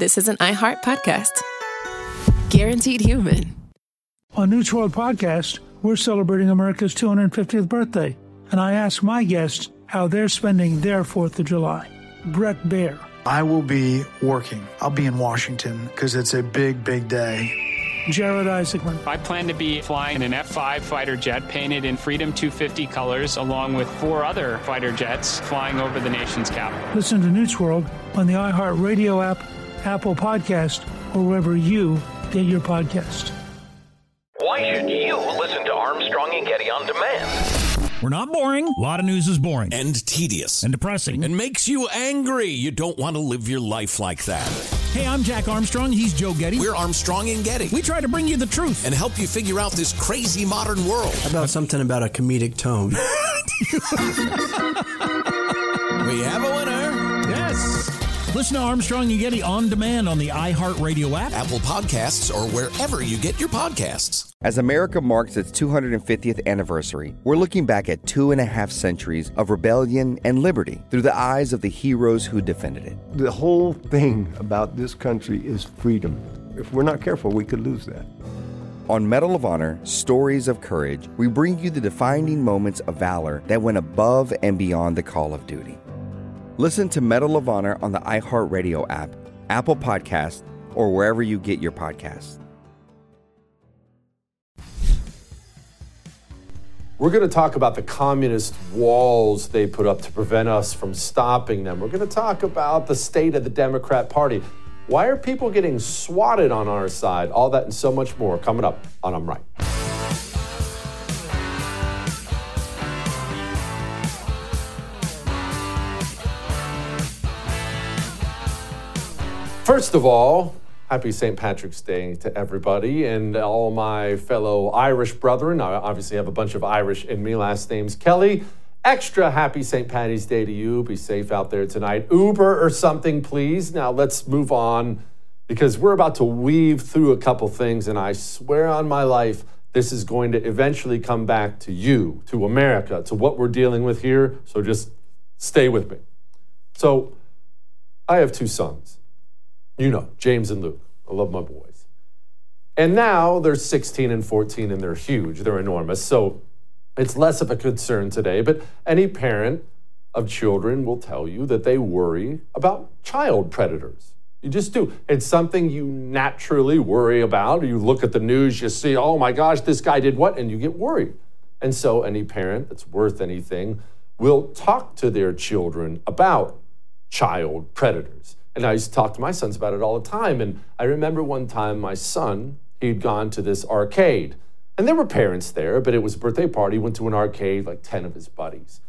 this is an iHeart podcast. Guaranteed human. On News World Podcast, we're celebrating America's 250th birthday, and I ask my guests how they're spending their 4th of July. Brett Baer. I will be working. I'll be in Washington because it's a big, big day. Jared Isaacman. I plan to be flying an F-5 fighter jet painted in Freedom 250 colors, along with 4 other fighter jets flying over the nation's capital. Listen to News World on the iHeart Radio app, Apple Podcast, or wherever you get your podcast. Why should you listen to Armstrong and Getty on demand? We're not boring. A lot of news is boring. And tedious. And depressing. And makes you angry. You don't want to live your life like that. Hey, I'm Jack Armstrong. He's Joe Getty. We're Armstrong and Getty. We try to bring you the truth. And help you figure out this crazy modern world. How about something about a comedic tone? We have a winner. Yes. Listen to Armstrong and Getty on demand on the iHeartRadio app, Apple Podcasts, or wherever you get your podcasts. As America marks its 250th anniversary, we're looking back at 2.5 centuries of rebellion and liberty through the eyes of the heroes who defended it. The whole thing about this country is freedom. If we're not careful, we could lose that. On Medal of Honor, Stories of Courage, we bring you the defining moments of valor that went above and beyond the call of duty. Listen to Medal of Honor on the iHeartRadio app, Apple Podcasts, or wherever you get your podcasts. We're going to talk about the communist walls they put up to prevent us from stopping them. We're going to talk about the state of the Democrat Party. Why are people getting swatted on our side? All that and so much more coming up on I'm Right. First of all, happy St. Patrick's Day to everybody and all my fellow Irish brethren. I obviously have a bunch of Irish in me. Last name's Kelly. Extra happy St. Patty's Day to you. Be safe out there tonight. Uber or something, please. Now let's move on because we're about to weave through a couple things, and I swear on my life, this is going to eventually come back to you, to America, to what we're dealing with here. So just stay with me. So I have 2 sons. You know, James and Luke. I love my boys. And now they're 16 and 14, and they're huge. They're enormous. So it's less of a concern today. But any parent of children will tell you that they worry about child predators. You just do. It's something you naturally worry about. You look at the news, you see, oh my gosh, this guy did what? And you get worried. And so any parent that's worth anything will talk to their children about child predators. And I used to talk to my sons about it all the time. And I remember one time my son, he'd gone to this arcade. And there were parents there, but it was a birthday party. He went to an arcade, like 10 of his buddies.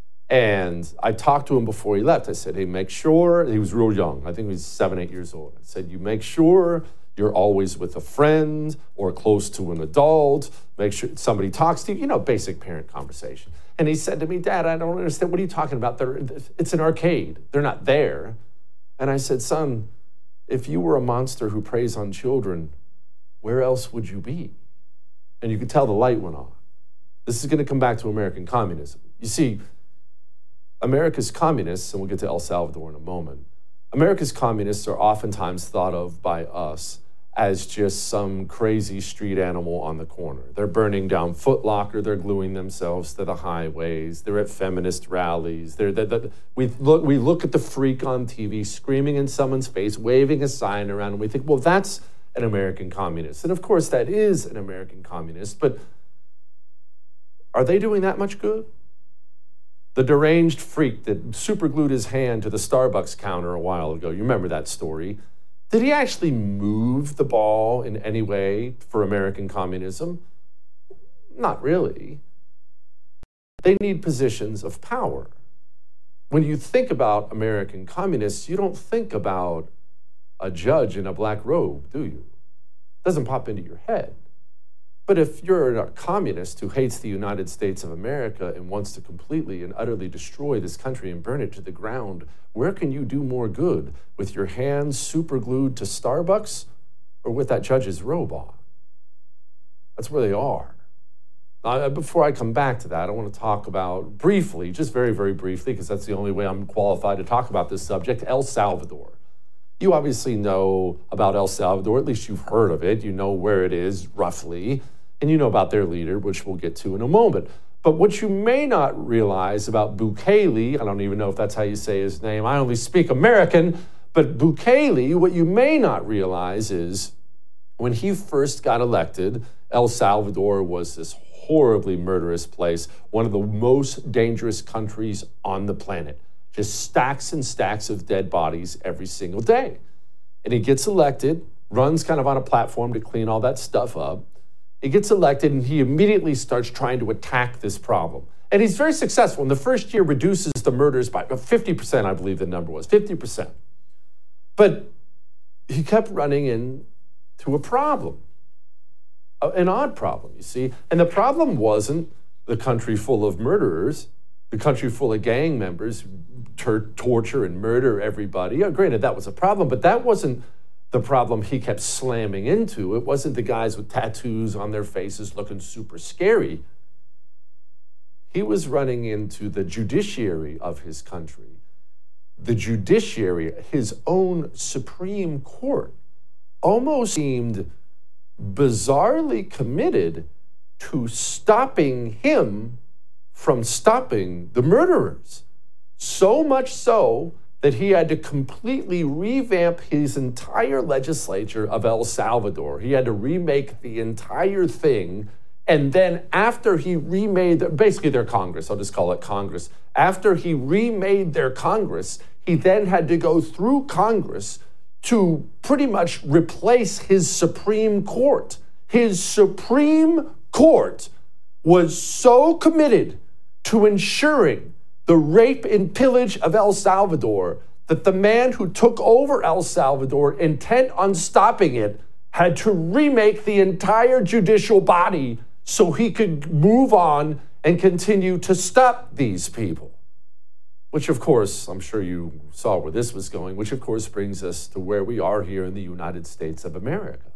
And I talked to him before he left. I said, hey, make sure, he was real young. I think he was 7, 8 years old. I said, you make sure you're always with a friend or close to an adult. Make sure somebody talks to you, you know, basic parent conversation. And he said to me, Dad, I don't understand. What are you talking about? It's an arcade. They're not there. And I said, son, if you were a monster who preys on children, where else would you be? And you could tell the light went on. This is going to come back to American communism. You see, America's communists, and we'll get to El Salvador in a moment, America's communists are oftentimes thought of by us as just some crazy street animal on the corner. They're burning down Foot Locker. They're gluing themselves to the highways. They're at feminist rallies. We look at the freak on TV screaming in someone's face, waving a sign around, and we think, well, that's an American communist. And of course, that is an American communist, but are they doing that much good? The deranged freak that superglued his hand to the Starbucks counter a while ago, you remember that story. Did he actually move the ball in any way for American communism? Not really. They need positions of power. When you think about American communists, you don't think about a judge in a black robe, do you? It doesn't pop into your head. But if you're a communist who hates the United States of America and wants to completely and utterly destroy this country and burn it to the ground, where can you do more good? With your hands superglued to Starbucks or with that judge's robe on? That's where they are. Before I come back to that, I want to talk about briefly, just very, very briefly, because that's the only way I'm qualified to talk about this subject, El Salvador. You obviously know about El Salvador, at least you've heard of it. You know where it is roughly, and you know about their leader, which we'll get to in a moment. But what you may not realize about Bukele, I don't even know if that's how you say his name, I only speak American, but Bukele, what you may not realize is when he first got elected, El Salvador was this horribly murderous place, one of the most dangerous countries on the planet. Just stacks and stacks of dead bodies every single day. And he gets elected, runs kind of on a platform to clean all that stuff up. He gets elected and he immediately starts trying to attack this problem. And he's very successful. In the first year, reduces the murders by 50%, I believe the number was, 50%. But he kept running into a problem, an odd problem, you see. And the problem wasn't the country full of murderers, the country full of gang members torture and murder everybody. Granted, that was a problem, but that wasn't the problem he kept slamming into. It wasn't the guys with tattoos on their faces looking super scary. He was running into the judiciary of his country. The judiciary, his own Supreme Court, almost seemed bizarrely committed to stopping him from stopping the murderers. So much so that he had to completely revamp his entire legislature of El Salvador. He had to remake the entire thing. And then after he remade, basically their Congress, I'll just call it Congress. After he remade their Congress, he then had to go through Congress to pretty much replace his Supreme Court. His Supreme Court was so committed to ensuring the rape and pillage of El Salvador that the man who took over El Salvador, intent on stopping it, had to remake the entire judicial body so he could move on and continue to stop these people. Which, of course, I'm sure you saw where this was going, which, of course, brings us to where we are here in the United States of America.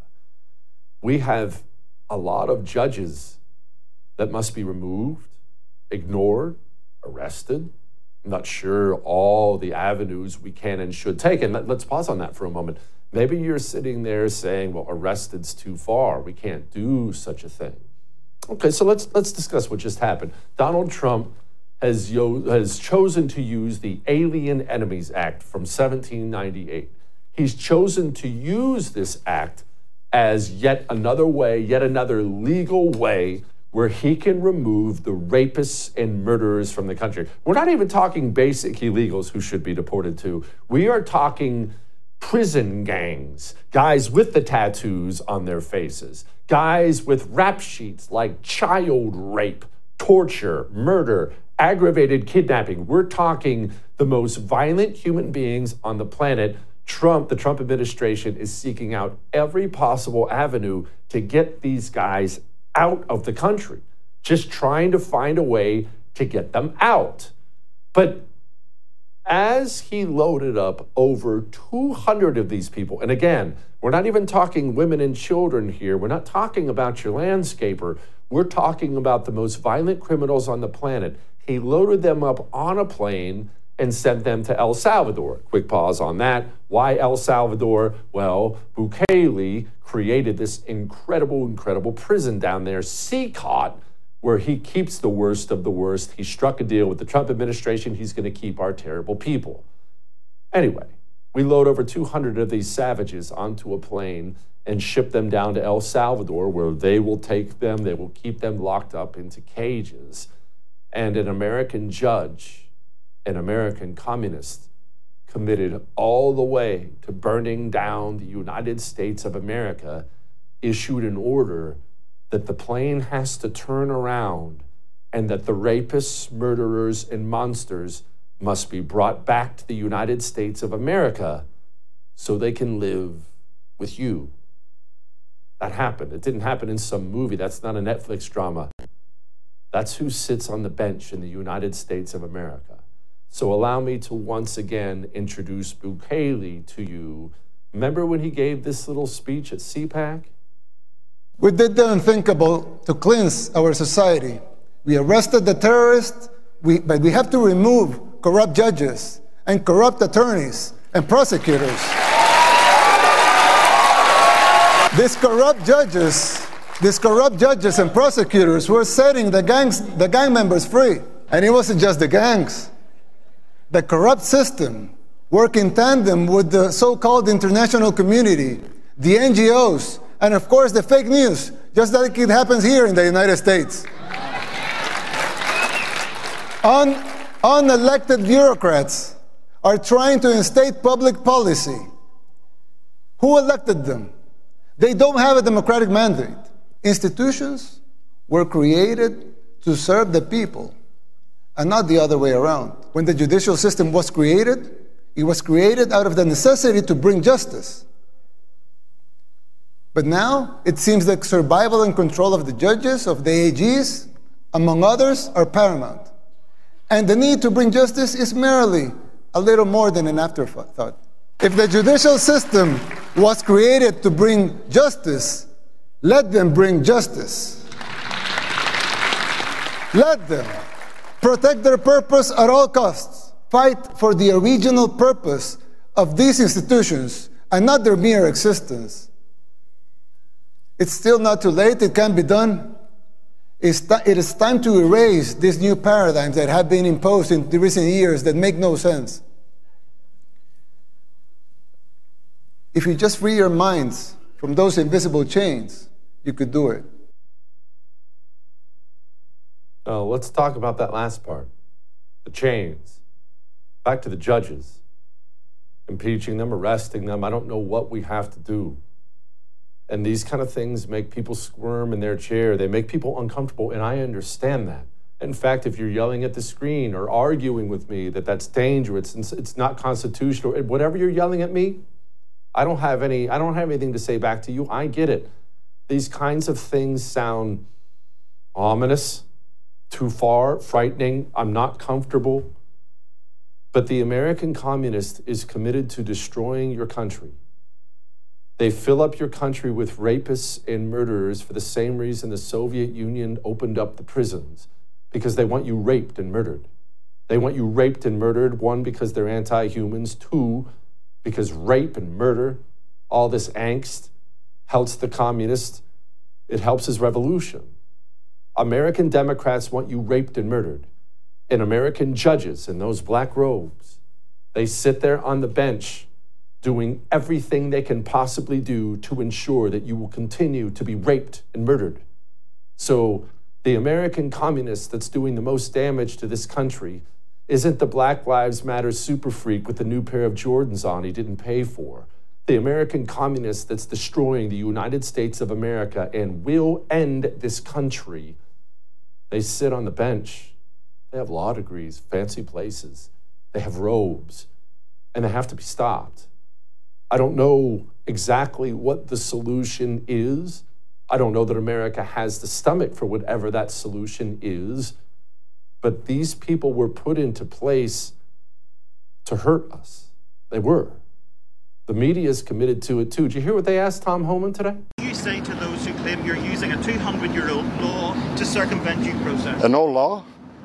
We have a lot of judges that must be removed, ignored, arrested. I'm not sure all the avenues we can and should take. And let's pause on that for a moment. Maybe you're sitting there saying, well, arrested's too far. We can't do such a thing. Okay, so let's discuss what just happened. Donald Trump has chosen to use the Alien Enemies Act from 1798. He's chosen to use this act as yet another way, yet another legal way where he can remove the rapists and murderers from the country. We're not even talking basic illegals who should be deported too. We are talking prison gangs, guys with the tattoos on their faces, guys with rap sheets like child rape, torture, murder, aggravated kidnapping. We're talking the most violent human beings on the planet. The Trump administration is seeking out every possible avenue to get these guys out of the country, just trying to find a way to get them out. But as he loaded up over 200 of these people, and again, we're not even talking women and children here. We're not talking about your landscaper. We're talking about the most violent criminals on the planet. He loaded them up on a plane and sent them to El Salvador. Quick pause on that. Why El Salvador? Well, Bukele created this incredible prison down there, CCOT, where he keeps the worst of the worst. He struck a deal with the Trump administration. He's going to keep our terrible people. Anyway, we load over 200 of these savages onto a plane and ship them down to El Salvador, where they will take them, they will keep them locked up into cages. And an American judge, an American communist, committed all the way to burning down the United States of America, issued an order that the plane has to turn around and that the rapists, murderers, and monsters must be brought back to the United States of America so they can live with you. That happened. It didn't happen in some movie. That's not a Netflix drama. That's who sits on the bench in the United States of America. So allow me to once again introduce Bukele to you. Remember when he gave this little speech at CPAC? We did the unthinkable to cleanse our society. We arrested the terrorists, but we have to remove corrupt judges and corrupt attorneys and prosecutors. These corrupt judges and prosecutors were setting the gang members free. And it wasn't just the gangs. The corrupt system worked in tandem with the so-called international community, the NGOs, and of course the fake news, just like it happens here in the United States. Unelected bureaucrats are trying to instate public policy. Who elected them? They don't have a democratic mandate. Institutions were created to serve the people, and not the other way around. When the judicial system was created, it was created out of the necessity to bring justice. But now, it seems like survival and control of the judges, of the AGs, among others, are paramount. And the need to bring justice is merely a little more than an afterthought. If the judicial system was created to bring justice, let them bring justice. Let them protect their purpose at all costs. Fight for the original purpose of these institutions and not their mere existence. It's still not too late. It can be done. It is time to erase these new paradigms that have been imposed in the recent years that make no sense. If you just free your minds from those invisible chains, you could do it. Oh, let's talk about that last part. The chains. Back to the judges. Impeaching them, arresting them. I don't know what we have to do. And these kind of things make people squirm in their chair. They make people uncomfortable, and I understand that. In fact, if you're yelling at the screen or arguing with me that that's dangerous and it's not constitutional, whatever you're yelling at me, I don't have anything to say back to you. I get it. These kinds of things sound ominous, too far, frightening. I'm not comfortable. But the American communist is committed to destroying your country. They fill up your country with rapists and murderers for the same reason the Soviet Union opened up the prisons, because they want you raped and murdered. They want you raped and murdered, one, because they're anti-humans, two, because rape and murder, all this angst, helps the communist. It helps his revolution. American Democrats want you raped and murdered. And American judges in those black robes, they sit there on the bench doing everything they can possibly do to ensure that you will continue to be raped and murdered. So the American communist that's doing the most damage to this country isn't the Black Lives Matter super freak with the new pair of Jordans on he didn't pay for. The American communist that's destroying the United States of America and will end this country, they sit on the bench. They have law degrees, fancy places. They have robes, and they have to be stopped. I don't know exactly what the solution is. I don't know that America has the stomach for whatever that solution is. But these people were put into place to hurt us. They were. The media is committed to it too. Did you hear what they asked Tom Homan today? You say to those who claim you're using a 200-year-old law to circumvent due process? An old law?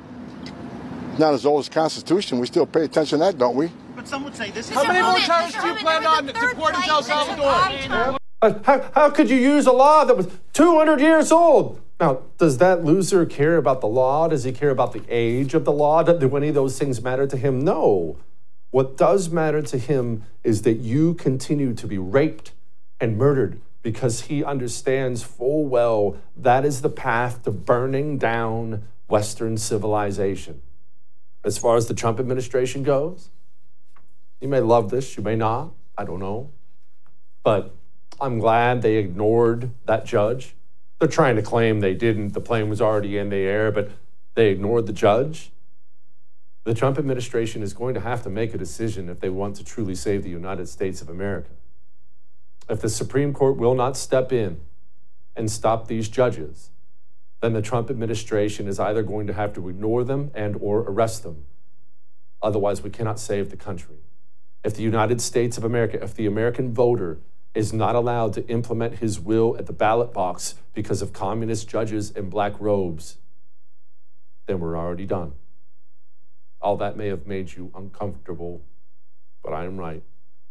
Not as old as the Constitution. We still pay attention to that, don't we? But some would say this is... How many more terrorists do you plan on deporting to El Salvador? How could you use a law that was 200 years old? Now, does that loser care about the law? Does he care about the age of the law? Do any of those things matter to him? No. What does matter to him is that you continue to be raped and murdered, because he understands full well that is the path to burning down Western civilization. As far as the Trump administration goes, you may love this, you may not, I don't know. But I'm glad they ignored that judge. They're trying to claim they didn't. The plane was already in the air, but they ignored the judge. The Trump administration is going to have to make a decision if they want to truly save the United States of America. If the Supreme Court will not step in and stop these judges, then the Trump administration is either going to have to ignore them and or arrest them. Otherwise, we cannot save the country. If the United States of America, if the American voter is not allowed to implement his will at the ballot box because of communist judges in black robes, then we're already done. All that may have made you uncomfortable, but I am right.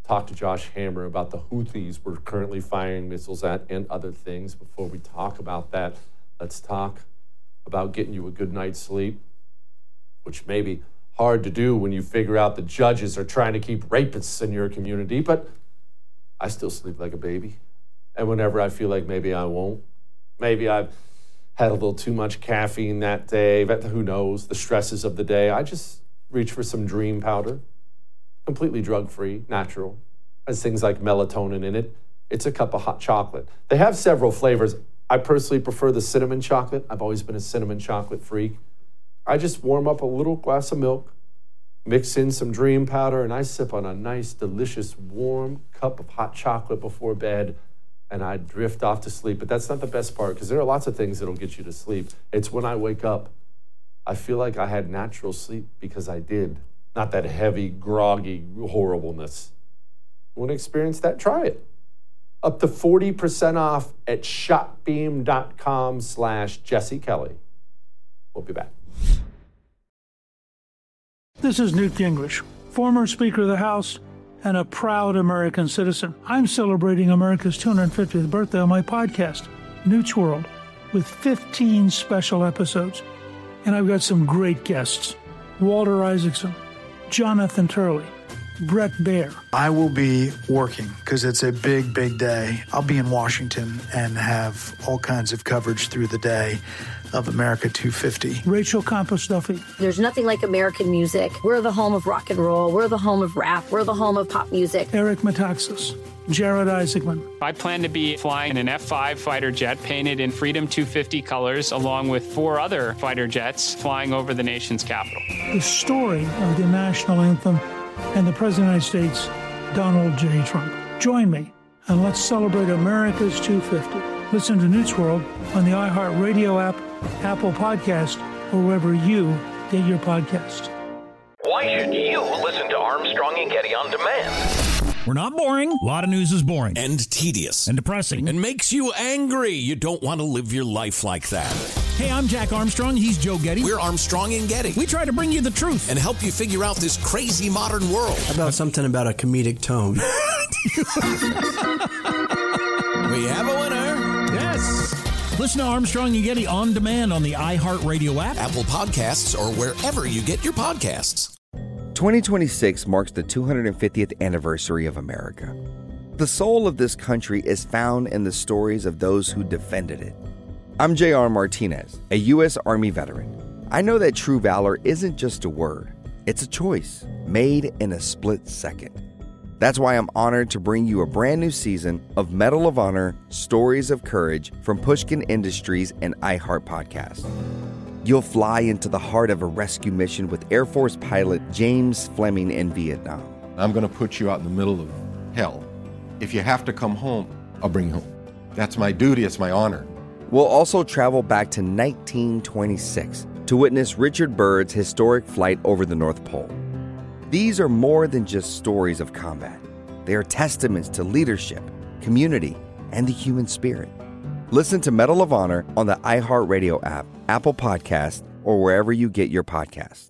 talk to Josh Hammer about the Houthis we're currently firing missiles at and other things. Before we talk about that, let's talk about getting you a good night's sleep, which may be hard to do when you figure out the judges are trying to keep rapists in your community, but I still sleep like a baby. And whenever I feel like maybe I won't, maybe I've had a little too much caffeine that day, but who knows, the stresses of the day, I just reach for some dream powder, completely drug-free, natural, has things like melatonin in it. It's a cup of hot chocolate. They have several flavors. I personally prefer the cinnamon chocolate. I've always been a cinnamon chocolate freak. I just warm up a little glass of milk, mix in some dream powder, and I sip on a nice, delicious, warm cup of hot chocolate before bed, and I drift off to sleep. But that's not the best part, because there are lots of things that'll get you to sleep. It's when I wake up, I feel like I had natural sleep because I did, not that heavy, groggy horribleness. You want to experience that? Try it. Up to 40% off at shopbeam.com/Jesse Kelly. We'll be back. This is Newt Gingrich, former Speaker of the House and a proud American citizen. I'm celebrating America's 250th birthday on my podcast, Newt's World, with 15 special episodes. And I've got some great guests: Walter Isaacson, Jonathan Turley, Brett Baer. I will be working because it's a big, big day. I'll be in Washington and have all kinds of coverage through the day of America 250. Rachel Campos-Duffy. There's nothing like American music. We're the home of rock and roll. We're the home of rap. We're the home of pop music. Eric Metaxas. Jared Isaacman. I plan to be flying an F-5 fighter jet painted in Freedom 250 colors, along with 4 other fighter jets flying over the nation's capital. The story of the national anthem and the President of the United States, Donald J. Trump. Join me and let's celebrate America's 250. Listen to Newt's World on the iHeartRadio app, Apple Podcast, or wherever you get your podcasts. Why should you listen to Armstrong and Getty on demand? We're not boring. A lot of news is boring. And tedious. And depressing. And makes you angry. You don't want to live your life like that. Hey, I'm Jack Armstrong. He's Joe Getty. We're Armstrong and Getty. We try to bring you the truth. And help you figure out this crazy modern world. How about something about a comedic tone? We have a winner. Yes. Listen to Armstrong and Getty on demand on the iHeartRadio app, Apple Podcasts, or wherever you get your podcasts. 2026 marks the 250th anniversary of America. The soul of this country is found in the stories of those who defended it. I'm J.R. Martinez, a U.S. Army veteran. I know that true valor isn't just a word. It's a choice made in a split second. That's why I'm honored to bring you a brand new season of Medal of Honor Stories of Courage from Pushkin Industries and iHeart Podcast. You'll fly into the heart of a rescue mission with Air Force pilot James Fleming in Vietnam. I'm going to put you out in the middle of hell. If you have to come home, I'll bring you home. That's my duty. It's my honor. We'll also travel back to 1926 to witness Richard Byrd's historic flight over the North Pole. These are more than just stories of combat. They are testaments to leadership, community, and the human spirit. Listen to Medal of Honor on the iHeartRadio app, Apple Podcast, or wherever you get your podcasts.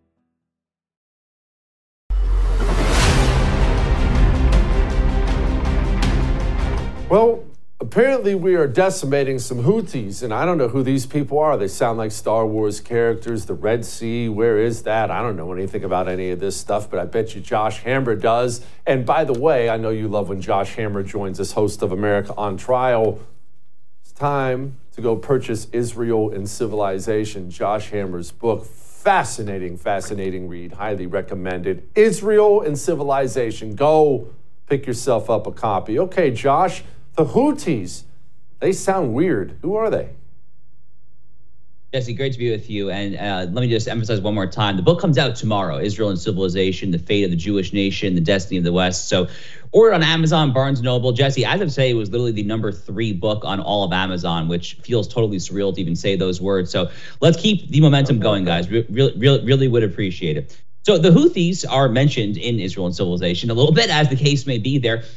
Well, apparently we are decimating some Houthis, and I don't know who these people are. They sound like Star Wars characters. The Red Sea, where is that? I don't know anything about any of this stuff, but I bet you Josh Hammer does. And by the way, I know you love when Josh Hammer joins us, host of America on Trial. It's time to go purchase Israel and Civilization, Josh Hammer's book. Fascinating, fascinating read. Highly recommended. Israel and Civilization. Go pick yourself up a copy. Okay, Josh. The Houthis, they sound weird. Who are they? Jesse, great to be with you. And let me just emphasize one more time. The book comes out tomorrow, Israel and Civilization, The Fate of the Jewish Nation, The Destiny of the West. So order on Amazon, Barnes & Noble. Jesse, as of today, it was literally the number 3 book on all of Amazon, which feels totally surreal to even say those words. So let's keep the momentum going, guys. Really would appreciate it. So the Houthis are mentioned in Israel and Civilization a little bit, as the case may be there.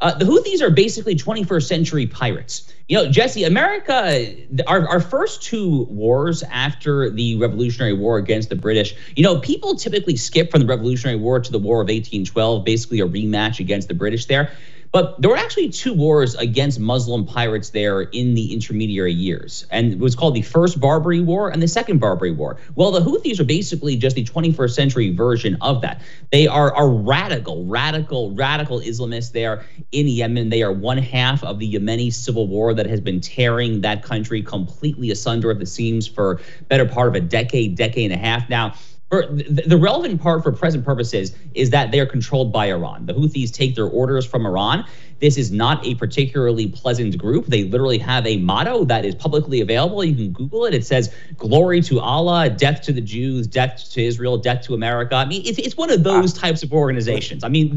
The Houthis are basically 21st century pirates. You know, Jesse, America, our first two wars after the Revolutionary War against the British, you know, people typically skip from the Revolutionary War to the War of 1812, basically a rematch against the British there. But there were actually two wars against Muslim pirates there in the intermediary years. And it was called the First Barbary War and the Second Barbary War. Well, the Houthis are basically just the 21st century version of that. They are radical Islamists there in Yemen. They are one half of the Yemeni civil war that has been tearing that country completely asunder at the seams for better part of a decade and a half now. The relevant part for present purposes is that they are controlled by Iran. The Houthis take their orders from Iran. This is not a particularly pleasant group. They literally have a motto that is publicly available. You can Google it. It says, "Glory to Allah, death to the Jews, death to Israel, death to America." I mean, it's one of those types of organizations. I mean,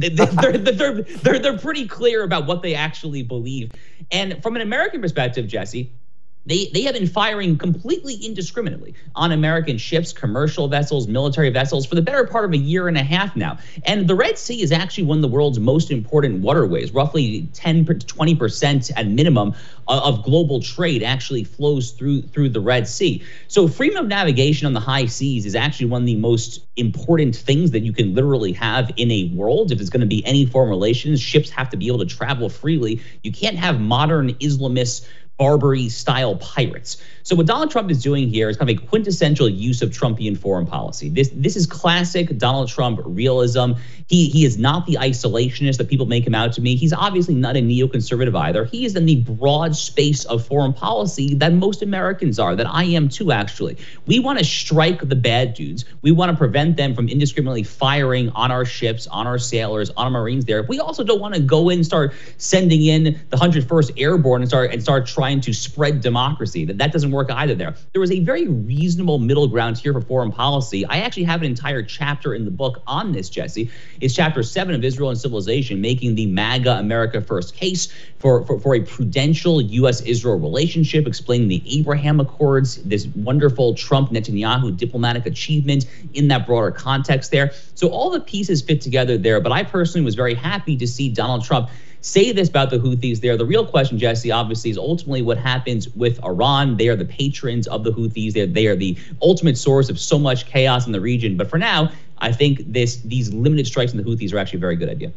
they're pretty clear about what they actually believe. And from an American perspective, Jesse, They have been firing completely indiscriminately on American ships, commercial vessels, military vessels for the better part of a year and a half now. And the Red Sea is actually one of the world's most important waterways. Roughly 10 to 20% at minimum of global trade actually flows through the Red Sea. So freedom of navigation on the high seas is actually one of the most important things that you can literally have in a world. If it's going to be any foreign relations, ships have to be able to travel freely. You can't have modern Islamist Barbary-style pirates. So what Donald Trump is doing here is kind of a quintessential use of Trumpian foreign policy. This is classic Donald Trump realism. He is not the isolationist that people make him out to be. He's obviously not a neoconservative either. He is in the broad space of foreign policy that most Americans are, that I am too, actually. We want to strike the bad dudes. We want to prevent them from indiscriminately firing on our ships, on our sailors, on our Marines there. We also don't want to go in and start sending in the 101st Airborne and start trying to spread democracy. That doesn't work either there. There was a very reasonable middle ground here for foreign policy. I actually have an entire chapter in the book on this, Jesse. It's chapter 7 of Israel and Civilization, making the MAGA America First case for a prudential U.S.-Israel relationship, explaining the Abraham Accords, this wonderful Trump-Netanyahu diplomatic achievement in that broader context there. So all the pieces fit together there, but I personally was very happy to see Donald Trump say this about the Houthis there. The real question, Jesse, obviously, is ultimately what happens with Iran. They are the patrons of the Houthis. They are the ultimate source of so much chaos in the region. But for now, I think these limited strikes on the Houthis are actually a very good idea.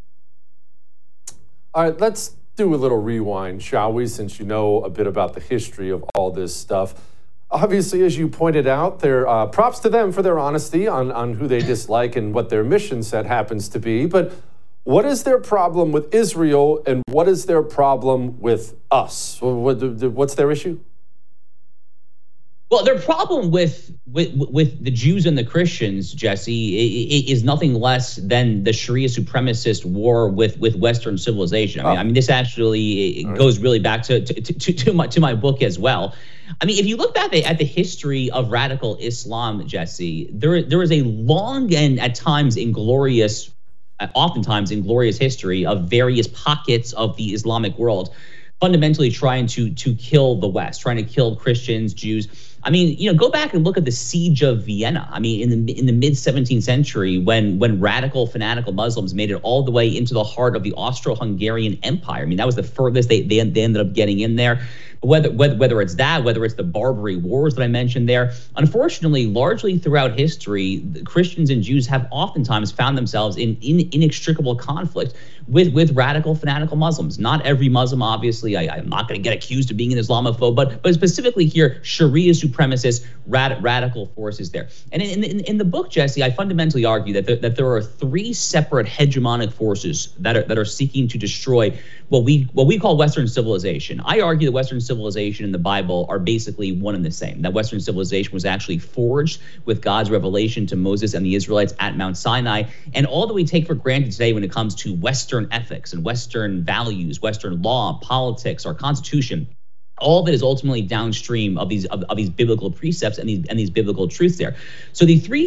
All right, let's do a little rewind, shall we, since you know a bit about the history of all this stuff. Obviously, as you pointed out, props to them for their honesty on who they dislike and what their mission set happens to be. But what is their problem with Israel, and what is their problem with us? What's their issue? Well, their problem with the Jews and the Christians, Jesse, is nothing less than the Sharia supremacist war with Western civilization. I mean, this actually goes really back to my book as well. I mean, if you look back at the history of radical Islam, Jesse, there is a long and at times oftentimes inglorious history of various pockets of the Islamic world fundamentally trying to kill the West, trying to kill Christians, Jews. I mean, go back and look at the siege of Vienna. I mean, in the mid 17th century, when radical, fanatical Muslims made it all the way into the heart of the Austro-Hungarian Empire. I mean, that was the furthest they ended up getting in there. Whether it's that, whether it's the Barbary Wars that I mentioned there, unfortunately, largely throughout history, Christians and Jews have oftentimes found themselves in inextricable conflict with radical, fanatical Muslims. Not every Muslim, obviously. I'm not going to get accused of being an Islamophobe, but specifically here, Sharia supremacist radical forces there. And in the book, Jesse, I fundamentally argue that there are three separate hegemonic forces that are seeking to destroy what we call Western civilization. I argue that Western civilization and the Bible are basically one and the same. That Western civilization was actually forged with God's revelation to Moses and the Israelites at Mount Sinai. And all that we take for granted today when it comes to Western ethics and Western values, Western law, politics, our Constitution, all of it is ultimately downstream of these biblical precepts and these biblical truths there. So the three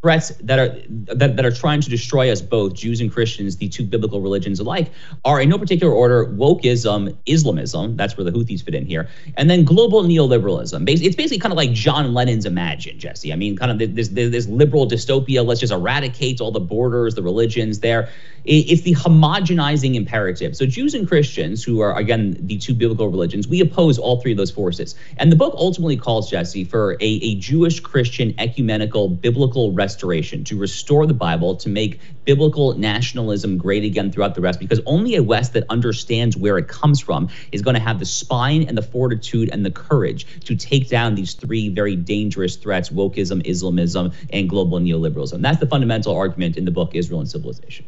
threats that are trying to destroy us both, Jews and Christians, the two biblical religions alike, are in no particular order wokeism, Islamism, that's where the Houthis fit in here, and then global neoliberalism. It's basically kind of like John Lennon's Imagine, Jesse. I mean, kind of this liberal dystopia, let's just eradicate all the borders, the religions there. It's the homogenizing imperative. So Jews and Christians, who are, again, the two biblical religions, we oppose all three of those forces. And the book ultimately calls, Jesse, for a Jewish-Christian ecumenical biblical restoration, to restore the Bible, to make biblical nationalism great again throughout the West, because only a West that understands where it comes from is going to have the spine and the fortitude and the courage to take down these three very dangerous threats: wokeism, Islamism, and global neoliberalism. That's the fundamental argument in the book, Israel and Civilization.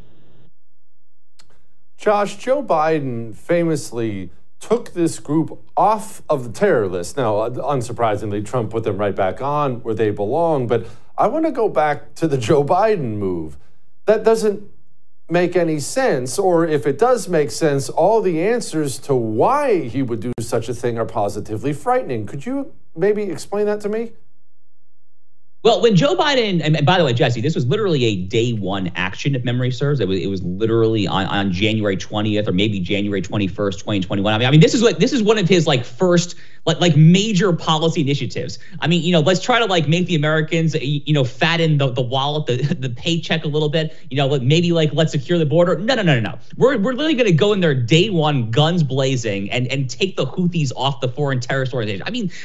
Josh, Joe Biden famously took this group off of the terror list. Now, unsurprisingly, Trump put them right back on where they belong. But I want to go back to the Joe Biden move. That doesn't make any sense. Or if it does make sense, all the answers to why he would do such a thing are positively frightening. Could you maybe explain that to me? Well, when Joe Biden, and by the way, Jesse, this was literally a day one action, if memory serves. It was literally on January 20th or maybe January 21st, 2021. I mean, this is one of his first major policy initiatives. I mean, let's try to make the Americans, fatten the wallet, the paycheck a little bit. Maybe let's secure the border. No. We're literally going to go in there day one, guns blazing, and take the Houthis off the foreign terrorist organization. I mean,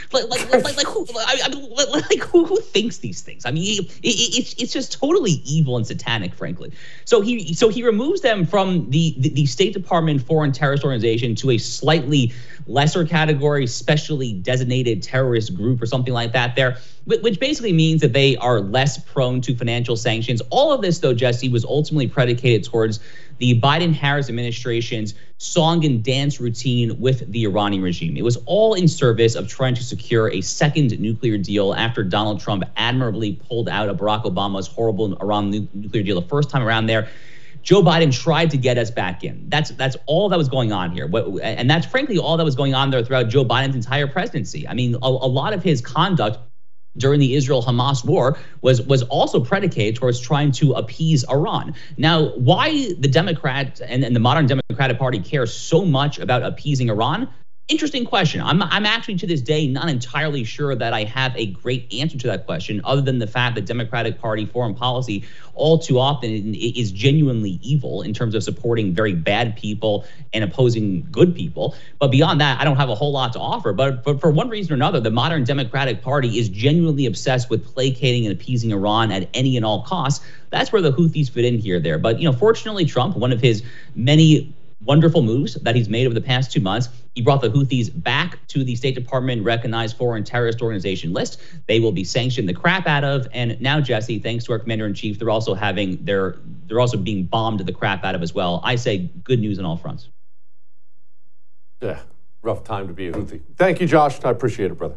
who thinks these things? I mean, it's just totally evil and satanic, frankly. So he removes them from the State Department foreign terrorist organization to a slightly lesser category, specially designated terrorist group or something like that there, which basically means that they are less prone to financial sanctions. All of this, though, Jesse, was ultimately predicated towards the Biden-Harris administration's song and dance routine with the Iranian regime. It was all in service of trying to secure a second nuclear deal after Donald Trump admirably pulled out of Barack Obama's horrible Iran nuclear deal the first time around there. Joe Biden tried to get us back in. That's all that was going on here. And that's frankly all that was going on there throughout Joe Biden's entire presidency. I mean, a lot of his conduct during the Israel-Hamas war was also predicated towards trying to appease Iran. Now, why the Democrats and the modern Democratic Party care so much about appeasing Iran? Interesting question. I'm actually to this day not entirely sure that I have a great answer to that question, other than the fact that Democratic Party foreign policy all too often is genuinely evil in terms of supporting very bad people and opposing good people. But beyond that, I don't have a whole lot to offer. But for one reason or another, the modern Democratic Party is genuinely obsessed with placating and appeasing Iran at any and all costs. That's where the Houthis fit in here there. But fortunately, Trump, one of his many wonderful moves that he's made over the past 2 months, he brought the Houthis back to the State Department recognized foreign terrorist organization list. They will be sanctioned the crap out of. And now, Jesse, thanks to our commander-in-chief, they're also being bombed the crap out of as well. I say good news on all fronts. Yeah, rough time to be a Houthi. Thank you, Josh. I appreciate it, brother.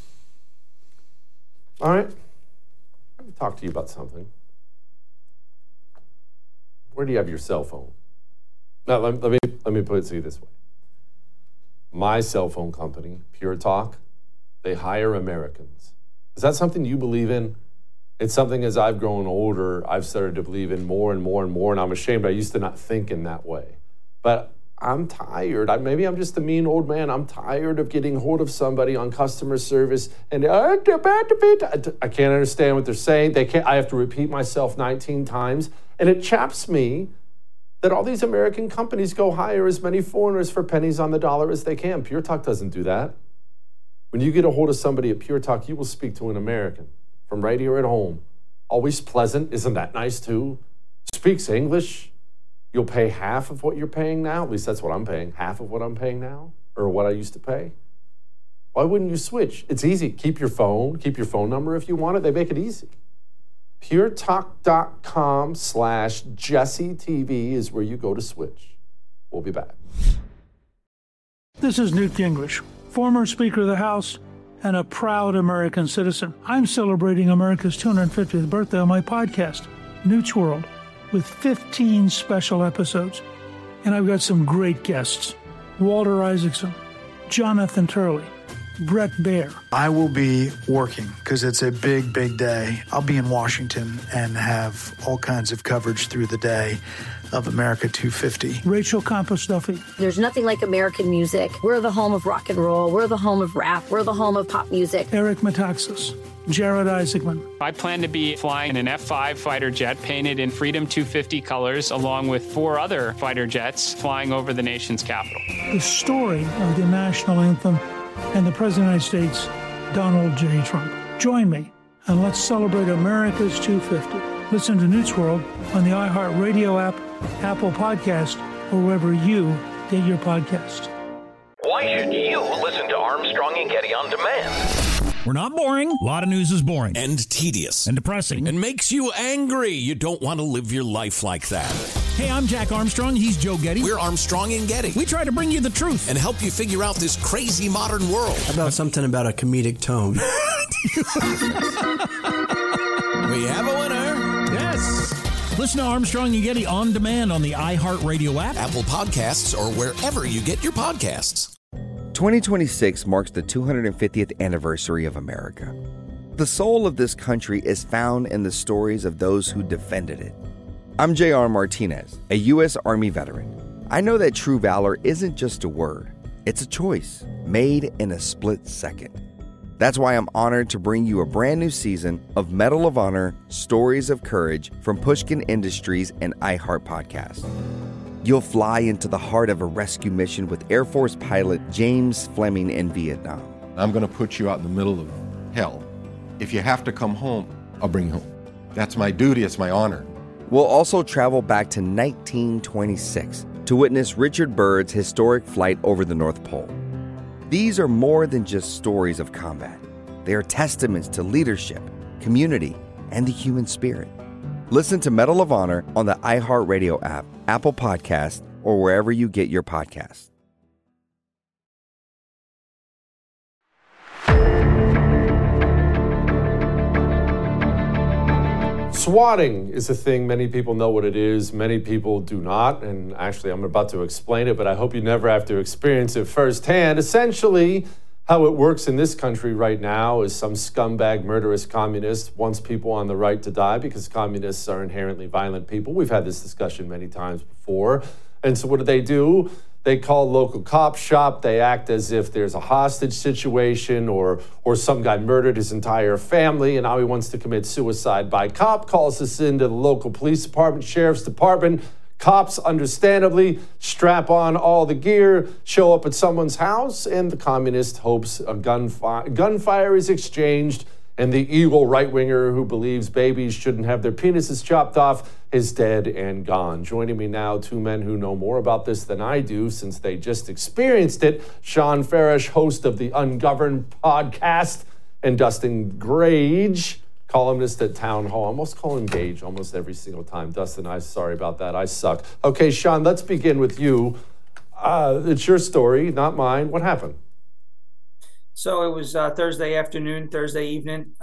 All right. Let me talk to you about something. Where do you have your cell phone? Now, let me put it to you this way. My cell phone company, Pure Talk, they hire Americans. Is that something you believe in? It's something as I've grown older, I've started to believe in more and more and more, and I'm ashamed I used to not think in that way. But I'm tired. Maybe I'm just a mean old man. I'm tired of getting hold of somebody on customer service and I can't understand what they're saying. I have to repeat myself 19 times, and it chaps me that all these American companies go hire as many foreigners for pennies on the dollar as they can. Pure Talk doesn't do that. When you get a hold of somebody at Pure Talk, you will speak to an American from right here at home. Always pleasant. Isn't that nice too? Speaks English. You'll pay half of what you're paying now. At least that's what I'm paying. Half of what I'm paying now, or what I used to pay. Why wouldn't you switch? It's easy. Keep your phone number if you want it. They make it easy. PureTalk.com/JesseTV is where you go to switch. We'll be back. This is Newt Gingrich, former Speaker of the House and a proud American citizen. I'm celebrating America's 250th birthday on my podcast, Newt's World, with 15 special episodes. And I've got some great guests: Walter Isaacson, Jonathan Turley, Brett Baer. I will be working because it's a big, big day. I'll be in Washington and have all kinds of coverage through the day of America 250. Rachel Campos Duffy. There's nothing like American music. We're the home of rock and roll. We're the home of rap. We're the home of pop music. Eric Metaxas. Jared Isaacman. I plan to be flying an F-5 fighter jet painted in Freedom 250 colors, along with 4 other fighter jets flying over the nation's capital. The story of the national anthem and the President of the United States, Donald J. Trump. Join me and let's celebrate America's 250. Listen to Newt's World on the iHeartRadio app, Apple Podcast, or wherever you get your podcast. Why should you listen to Armstrong and Getty on demand? We're not boring. A lot of news is boring. And tedious. And depressing. And makes you angry. You don't want to live your life like that. Hey, I'm Jack Armstrong. He's Joe Getty. We're Armstrong and Getty. We try to bring you the truth. And help you figure out this crazy modern world. How about something about a comedic tone? We have a winner. Yes. Listen to Armstrong and Getty on demand on the iHeartRadio app, Apple Podcasts, or wherever you get your podcasts. 2026 marks the 250th anniversary of America. The soul of this country is found in the stories of those who defended it. I'm J.R. Martinez, a U.S. Army veteran. I know that true valor isn't just a word. It's a choice made in a split second. That's why I'm honored to bring you a brand new season of Medal of Honor Stories of Courage from Pushkin Industries and iHeart Podcast. You'll fly into the heart of a rescue mission with Air Force pilot James Fleming in Vietnam. I'm going to put you out in the middle of hell. If you have to come home, I'll bring you home. That's my duty. It's my honor. We'll also travel back to 1926 to witness Richard Byrd's historic flight over the North Pole. These are more than just stories of combat. They are testaments to leadership, community, and the human spirit. Listen to Medal of Honor on the iHeartRadio app, Apple Podcast, or wherever you get your podcasts. Swatting is a thing. Many people know what it is. Many people do not. And actually, I'm about to explain it, but I hope you never have to experience it firsthand. Essentially, how it works in this country right now is some scumbag, murderous communist wants people on the right to die because communists are inherently violent people. We've had this discussion many times before. And so what do? They call local cop shop. They act as if there's a hostage situation or some guy murdered his entire family and now he wants to commit suicide by cop, calls us into the local police department, sheriff's department. Cops, understandably, strap on all the gear, show up at someone's house, and the communist hopes a gunfire is exchanged, and the evil right-winger who believes babies shouldn't have their penises chopped off is dead and gone. Joining me now, 2 men who know more about this than I do, since they just experienced it. Sean Farish, host of the Ungoverned podcast, and Dustin Grage, columnist at Town Hall. I almost call him Gage almost every single time. Dustin, I'm sorry about that. I suck. Okay, Sean, let's begin with you. It's your story, not mine. What happened? So it was Thursday evening.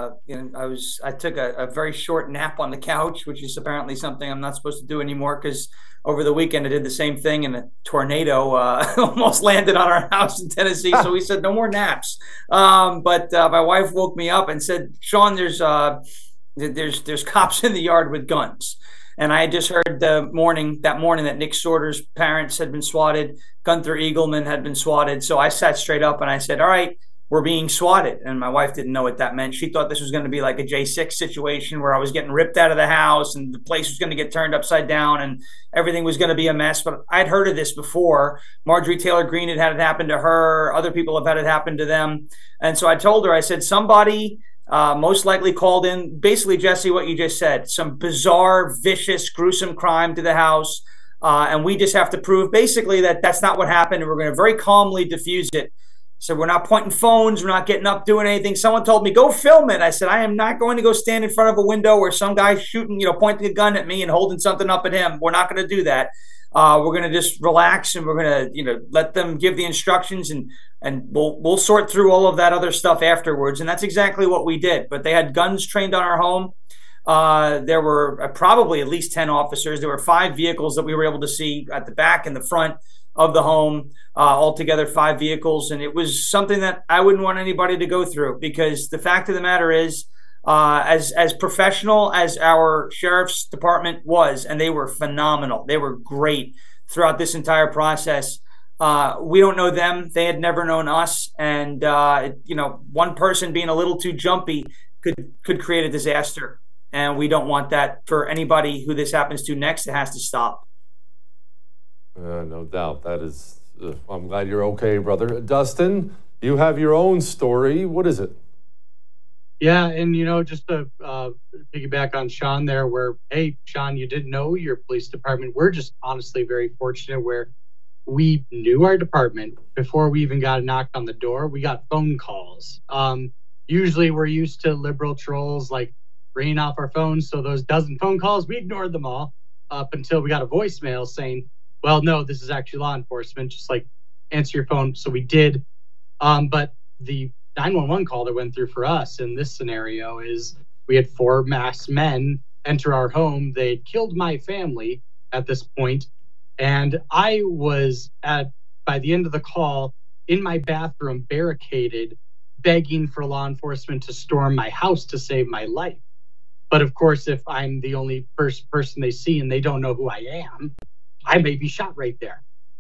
I took a very short nap on the couch, which is apparently something I'm not supposed to do anymore because over the weekend I did the same thing and a tornado almost landed on our house in Tennessee. So we said no more naps. But my wife woke me up and said, "Sean, there's cops in the yard with guns." And I had just heard that morning that Nick Sorter's parents had been swatted, Gunther Eagleman had been swatted. So I sat straight up and I said, "All right, we're being swatted." And my wife didn't know what that meant. She thought this was going to be like a J6 situation where I was getting ripped out of the house and the place was going to get turned upside down and everything was going to be a mess. But I'd heard of this before. Marjorie Taylor Greene had had it happen to her. Other people have had it happen to them. And so I told her, I said, somebody most likely called in, basically, Jesse, what you just said, some bizarre, vicious, gruesome crime to the house. And we just have to prove basically that that's not what happened. And we're going to very calmly diffuse it. So we're not pointing phones. We're not getting up, doing anything. Someone told me, go film it. I said, I am not going to go stand in front of a window where some guy's shooting, pointing a gun at me and holding something up at him. We're not going to do that. We're going to just relax and we're going to, let them give the instructions and we'll sort through all of that other stuff afterwards. And that's exactly what we did. But they had guns trained on our home. There were probably at least 10 officers. There were 5 vehicles that we were able to see at the back and the front. of the home, altogether 5 vehicles. And it was something that I wouldn't want anybody to go through, because the fact of the matter is, as professional as our sheriff's department was, and they were phenomenal, they were great throughout this entire process. We don't know them. They had never known us. And, one person being a little too jumpy could create a disaster. And we don't want that for anybody who this happens to next. It has to stop. No doubt. That is, I'm glad you're okay, brother. Dustin, you have your own story. What is it? Yeah, and just to piggyback on Sean there, where, hey, Sean, you didn't know your police department. We're just honestly very fortunate where we knew our department before we even got knocked on the door. We got phone calls. Usually we're used to liberal trolls like ringing off our phones. So those dozen phone calls, we ignored them all up until we got a voicemail saying, well, no, this is actually law enforcement. Just like answer your phone. So we did. But the 911 call that went through for us in this scenario is we had 4 masked men enter our home. They killed my family at this point. And I was by the end of the call in my bathroom, barricaded, begging for law enforcement to storm my house to save my life. But of course, if I'm the only person they see and they don't know who I am, I may be shot right there.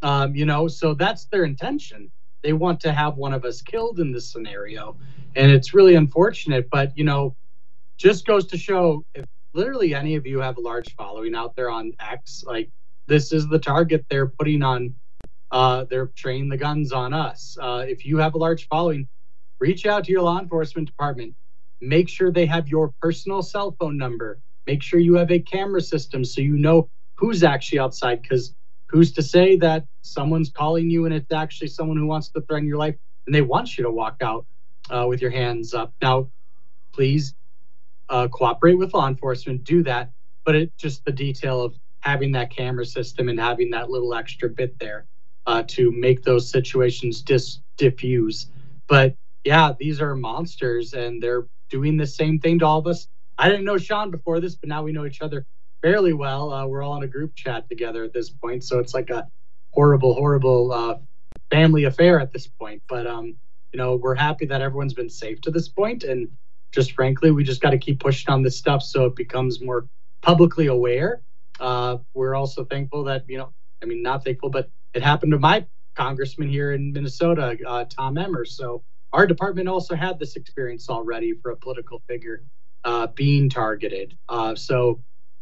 So that's their intention. They want to have one of us killed in this scenario. And it's really unfortunate, but, just goes to show if literally any of you have a large following out there on X, like, this is the target they're putting on. They're training the guns on us. If you have a large following, reach out to your law enforcement department. Make sure they have your personal cell phone number. Make sure you have a camera system so you know who's actually outside, because who's to say that someone's calling you and it's actually someone who wants to threaten your life and they want you to walk out with your hands up. Now, please cooperate with law enforcement. Do that. But it's just the detail of having that camera system and having that little extra bit there to make those situations diffuse. But yeah, these are monsters and they're doing the same thing to all of us. I didn't know Sean before this, but now we know each other fairly well. We're all in a group chat together at this point. So it's like a horrible family affair at this point. But, we're happy that everyone's been safe to this point. And just frankly, we just got to keep pushing on this stuff so it becomes more publicly aware. We're also thankful that, not thankful, but it happened to my congressman here in Minnesota, Tom Emmer. So our department also had this experience already for a political figure being targeted. So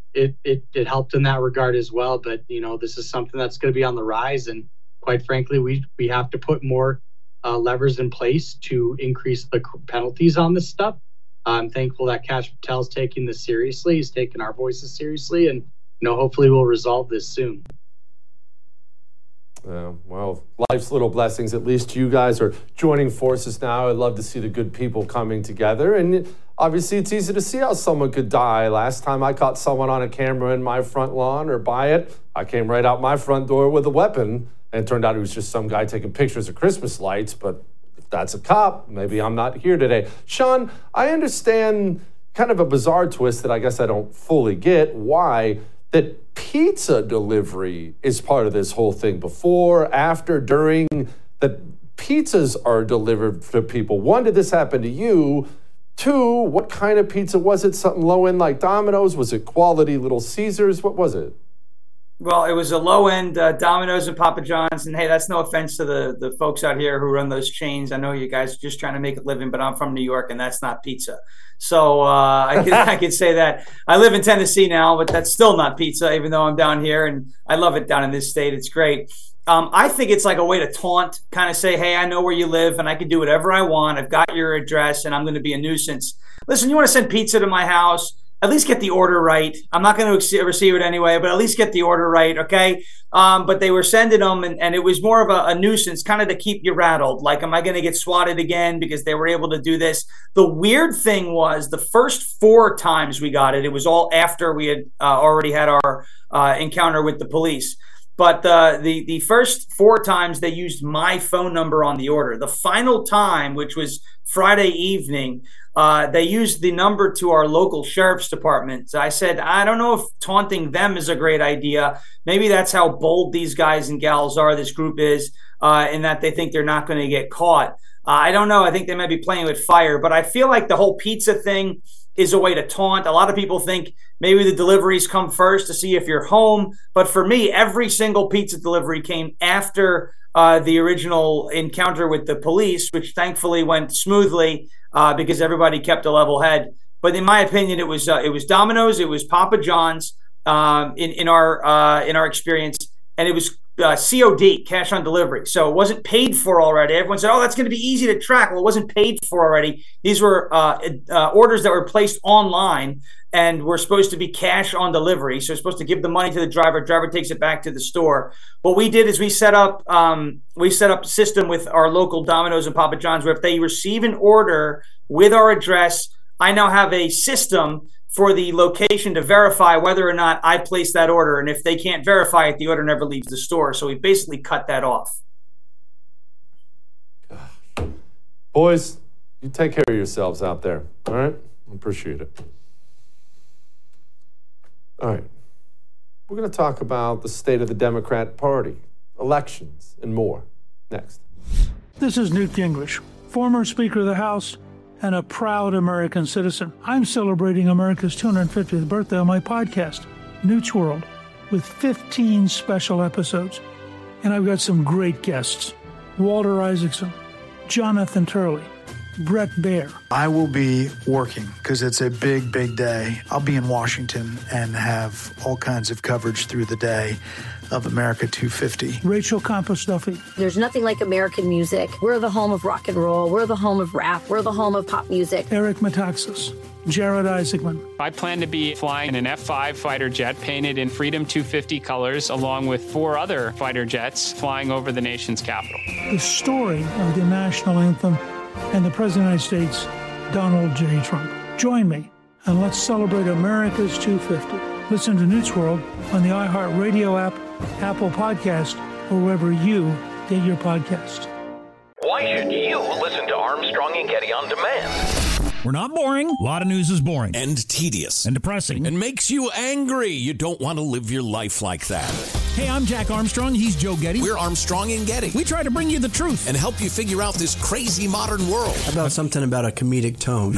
it helped in that regard as well. But, this is something that's going to be on the rise. And quite frankly, we have to put more levers in place to increase the penalties on this stuff. I'm thankful that Kash Patel's taking this seriously. He's taking our voices seriously. And, hopefully we'll resolve this soon. Well, life's little blessings. At least you guys are joining forces now. I'd love to see the good people coming together. And obviously, it's easy to see how someone could die. Last time I caught someone on a camera in my front lawn or by it, I came right out my front door with a weapon. And it turned out it was just some guy taking pictures of Christmas lights. But if that's a cop, maybe I'm not here today. Sean, I understand kind of a bizarre twist that I guess I don't fully get. Why? That pizza delivery is part of this whole thing. Before, after, during, that pizzas are delivered to people. 1, did this happen to you? 2, what kind of pizza was it? Something low-end like Domino's? Was it quality Little Caesars? What was it? Well, it was a low-end Domino's and Papa John's. And, hey, that's no offense to the folks out here who run those chains. I know you guys are just trying to make a living, but I'm from New York, and that's not pizza. So I could say that. I live in Tennessee now, but that's still not pizza, even though I'm down here. And I love it down in this state. It's great. I think it's like a way to taunt, kind of say, hey, I know where you live, and I can do whatever I want. I've got your address, and I'm going to be a nuisance. Listen, you want to send pizza to my house? At least get the order right. I'm not going to receive it anyway, but at least get the order right, okay? But they were sending them, and it was more of a nuisance, kind of to keep you rattled. Like, am I going to get swatted again because they were able to do this? The weird thing was the first 4 times we got it, it was all after we had already had our encounter with the police. But the first 4 times they used my phone number on the order. The final time, which was Friday evening, they used the number to our local sheriff's department. So I said, I don't know if taunting them is a great idea. Maybe that's how bold these guys and gals are, this group is, in that they think they're not going to get caught. I don't know. I think they might be playing with fire. But I feel like the whole pizza thing is a way to taunt. A lot of people think maybe the deliveries come first to see if you're home. But for me, every single pizza delivery came after the original encounter with the police, which thankfully went smoothly because everybody kept a level head. But in my opinion, it was Domino's, it was Papa John's in our experience, and it was COD, cash on delivery. So it wasn't paid for already. Everyone said, oh, that's going to be easy to track. Well, it wasn't paid for already. These were orders that were placed online and were supposed to be cash on delivery. So you're supposed to give the money to the driver. Driver takes it back to the store. What we did is we set up a system with our local Domino's and Papa John's where if they receive an order with our address, I now have a system for the location to verify whether or not I placed that order. And if they can't verify it, the order never leaves the store. So we basically cut that off. Boys, you take care of yourselves out there. All right? Appreciate it. All right. We're going to talk about the state of the Democrat Party, elections, and more. Next. This is Newt Gingrich, former Speaker of the House and a proud American citizen. I'm celebrating America's 250th birthday on my podcast, Newt's World, with 15 special episodes. And I've got some great guests. Walter Isaacson, Jonathan Turley, Brett Baer. I will be working because it's a big, big day. I'll be in Washington and have all kinds of coverage through the day of America 250. Rachel Campos Duffy. There's nothing like American music. We're the home of rock and roll. We're the home of rap. We're the home of pop music. Eric Metaxas. Jared Isaacman. I plan to be flying an F-5 fighter jet painted in Freedom 250 colors, along with 4 other fighter jets flying over the nation's capital. The story of the national anthem and the President of the United States, Donald J. Trump. Join me and let's celebrate America's 250. Listen to Newt's World on the iHeartRadio app, Apple Podcast, or wherever you get your podcast. Why should you listen to Armstrong and Getty on demand? We're not boring. A lot of news is boring. And tedious. And depressing. And makes you angry. You don't want to live your life like that. Hey, I'm Jack Armstrong. He's Joe Getty. We're Armstrong and Getty. We try to bring you the truth. And help you figure out this crazy modern world. How about something about a comedic tone?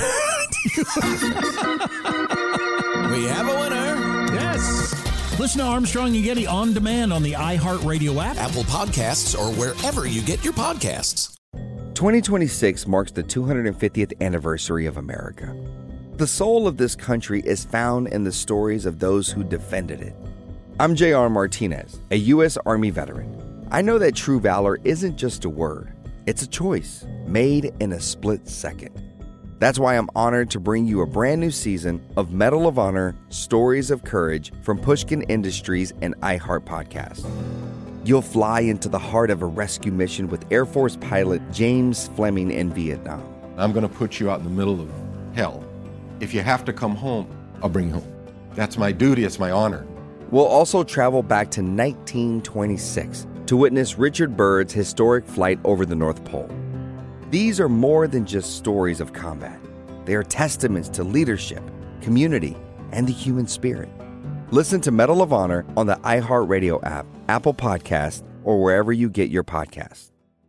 We have a winner. Yes. Listen to Armstrong and Getty on demand on the iHeartRadio app, Apple Podcasts, or wherever you get your podcasts. 2026 marks the 250th anniversary of America. The soul of this country is found in the stories of those who defended it. I'm J.R. Martinez, a U.S. Army veteran. I know that true valor isn't just a word. It's a choice made in a split second. That's why I'm honored to bring you a brand new season of Medal of Honor Stories of Courage from Pushkin Industries and iHeart Podcast. You'll fly into the heart of a rescue mission with Air Force pilot James Fleming in Vietnam. I'm going to put you out in the middle of hell. If you have to come home, I'll bring you home. That's my duty. It's my honor. We'll also travel back to 1926 to witness Richard Byrd's historic flight over the North Pole. These are more than just stories of combat. They are testaments to leadership, community, and the human spirit. Listen to Medal of Honor on the iHeartRadio app, Apple Podcasts, or wherever you get your podcasts.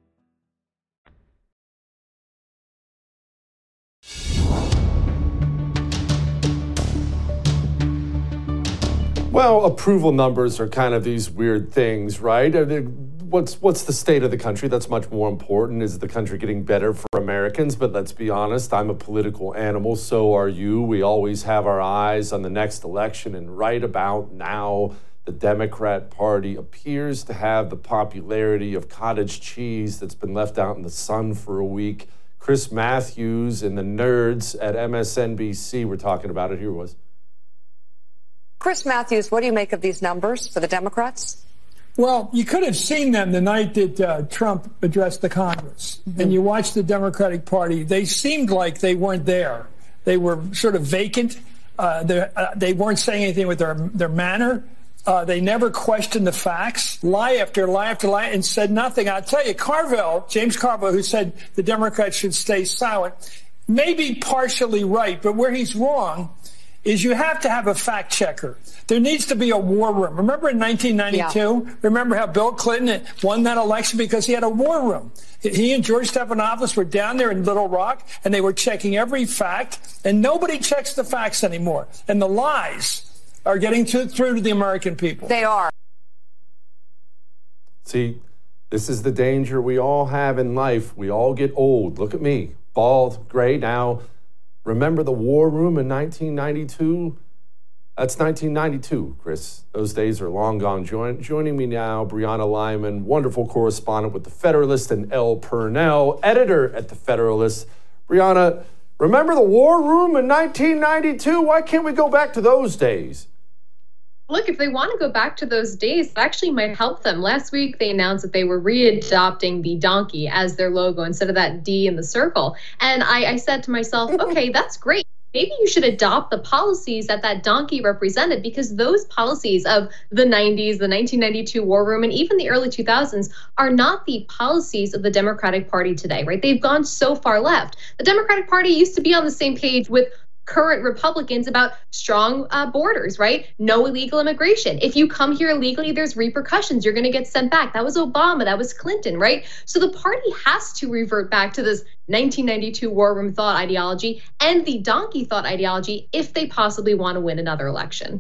Well, approval numbers are kind of these weird things, right? What's the state of the country? That's much more important. Is the country getting better for Americans? But let's be honest, I'm a political animal, so are you. We always have our eyes on the next election, and right about now, the Democrat Party appears to have the popularity of cottage cheese that's been left out in the sun for a week. Chris Matthews and the nerds at MSNBC were talking about it. Here it was. Chris Matthews, what do you make of these numbers for the Democrats? Well, you could have seen them the night that Trump addressed the Congress. Mm-hmm. And you watched the Democratic Party. They seemed like they weren't there. They were sort of vacant. They weren't saying anything with their manner. They never questioned the facts, lie after lie after lie, and said nothing. I'll tell you, James Carville, who said the Democrats should stay silent, may be partially right, but where he's wrong is you have to have a fact checker. There needs to be a war room. Remember in 1992? Yeah. Remember how Bill Clinton won that election because he had a war room. He and George Stephanopoulos were down there in Little Rock, and they were checking every fact, and nobody checks the facts anymore. And the lies are getting through to the American people. They are. See, this is the danger we all have in life. We all get old. Look at me, bald, gray now. Remember the war room in 1992? That's 1992, Chris. Those days are long gone. Joining me now, Brianna Lyman, wonderful correspondent with The Federalist, and Elle Purnell, editor at The Federalist. Brianna, remember the war room in 1992? Why can't we go back to those days? Look, if they want to go back to those days, it actually might help them. Last week, they announced that they were readopting the donkey as their logo instead of that D in the circle. And I said to myself, okay, that's great. Maybe you should adopt the policies that donkey represented, because those policies of the 90s, the 1992 war room, and even the early 2000s are not the policies of the Democratic Party today, right? They've gone so far left. The Democratic Party used to be on the same page with current Republicans about strong borders, right? No illegal immigration. If you come here illegally, there's repercussions. You're going to get sent back. That was Obama. That was Clinton, right? So the party has to revert back to this 1992 war room thought ideology and the donkey thought ideology if they possibly want to win another election.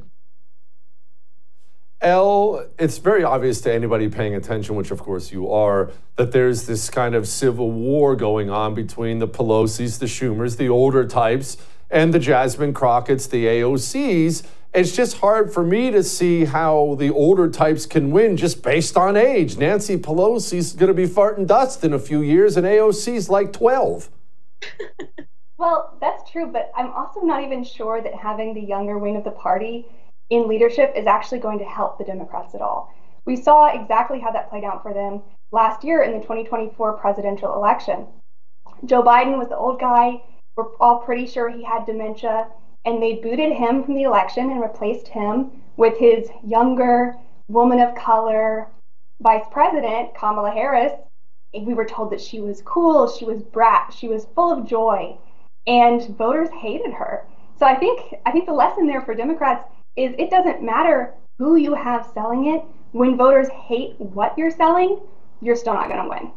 Elle, it's very obvious to anybody paying attention, which of course you are, that there's this kind of civil war going on between the Pelosi's, the Schumers, the older types, and the Jasmine Crockett's, the AOC's. It's just hard for me to see how the older types can win just based on age. Nancy Pelosi's going to be farting dust in a few years, and AOC's like 12. Well, that's true, but I'm also not even sure that having the younger wing of the party in leadership is actually going to help the Democrats at all. We saw exactly how that played out for them last year in the 2024 presidential election. Joe Biden was the old guy. We're all pretty sure he had dementia, and they booted him from the election and replaced him with his younger woman of color vice president, Kamala Harris. And we were told that she was cool, she was she was full of joy, and voters hated her. So I think the lesson there for Democrats is it doesn't matter who you have selling it. When voters hate what you're selling, you're still not going to win.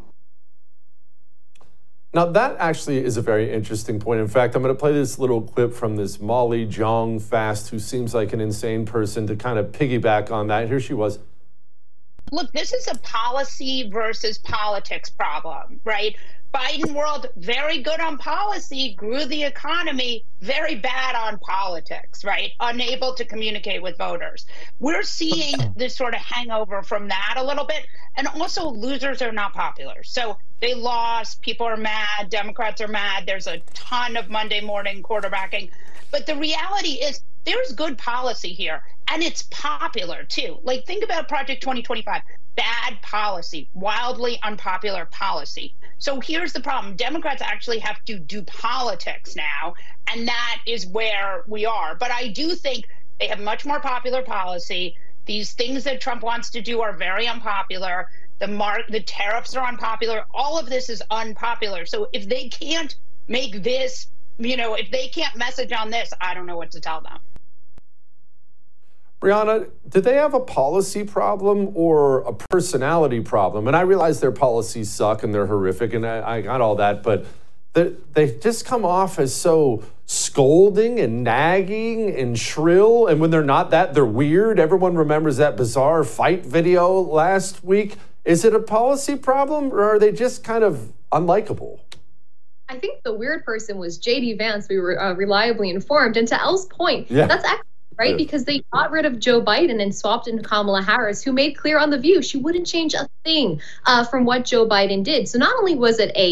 Now, that actually is a very interesting point. In fact, I'm going to play this little clip from this Molly Jong-Fast, who seems like an insane person, to kind of piggyback on that. Here she was. Look, this is a policy versus politics problem, right? Biden world, very good on policy, grew the economy, very bad on politics, right? Unable to communicate with voters. We're seeing this sort of hangover from that a little bit. And also, losers are not popular. So they lost, people are mad, Democrats are mad, there's a ton of Monday morning quarterbacking. But the reality is there's good policy here, and it's popular too. Like, think about Project 2025, bad policy, wildly unpopular policy. So here's the problem. Democrats actually have to do politics now, and that is where we are. But I do think they have much more popular policy. These things that Trump wants to do are very unpopular. The tariffs are unpopular. All of this is unpopular. So if they can't make this, if they can't message on this, I don't know what to tell them. Brianna, do they have a policy problem or a personality problem? And I realize their policies suck and they're horrific, and I got all that, but they just come off as so scolding and nagging and shrill. And when they're not that, they're weird. Everyone remembers that bizarre fight video last week. Is it a policy problem, or are they just kind of unlikable? I think the weird person was J.D. Vance. We were reliably informed. And to Elle's point, that's actually right, because they got rid of Joe Biden and swapped in Kamala Harris, who made clear on The View she wouldn't change a thing from what Joe Biden did. So not only was it a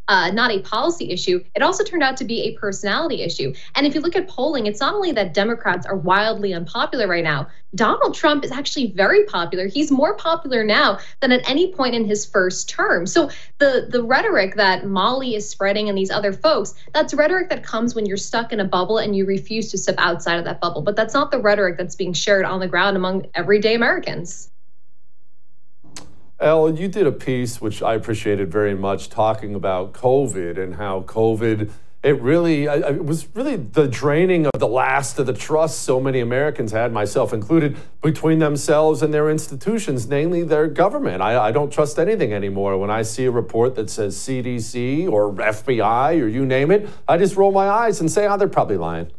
not a policy issue, it also turned out to be a personality issue. And if you look at polling, it's not only that Democrats are wildly unpopular right now, Donald Trump is actually very popular. He's more popular now than at any point in his first term. So the rhetoric that Molly is spreading and these other folks, that's rhetoric that comes when you're stuck in a bubble and you refuse to step outside of that bubble. But that's not the rhetoric that's being shared on the ground among everyday Americans. Elle, you did a piece, which I appreciated very much, talking about COVID and how COVID, it was really the draining of the last of the trust so many Americans had, myself included, between themselves and their institutions, namely their government. I don't trust anything anymore. When I see a report that says CDC or FBI or you name it, I just roll my eyes and say, they're probably lying.